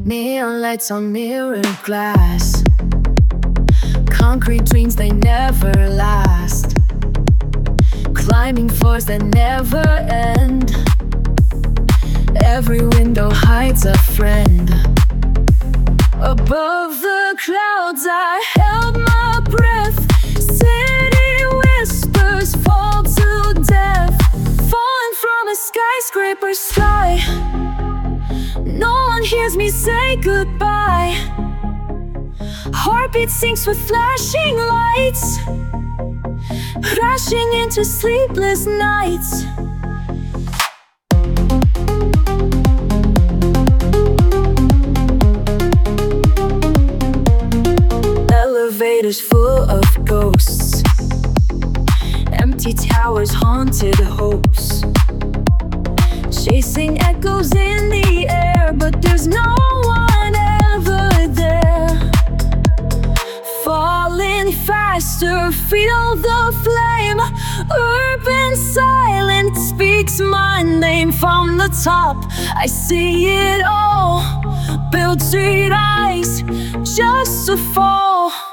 Neon lights on mirror glass, concrete dreams they never last, climbing floors that never end. Every window hides a friend. Above the clouds I held my breath. City whispers fall to death, falling from a skyscraper sky. No one hears me say goodbye. Heartbeat sinks with flashing lights, crashing into sleepless nights. Elevators full of ghosts, empty towers, haunted hopes, chasing echoes in the air, but there's no one ever there. Falling faster, feel the flame. Urban silence speaks my name. From the top, I see it all. Build street eyes just to fall.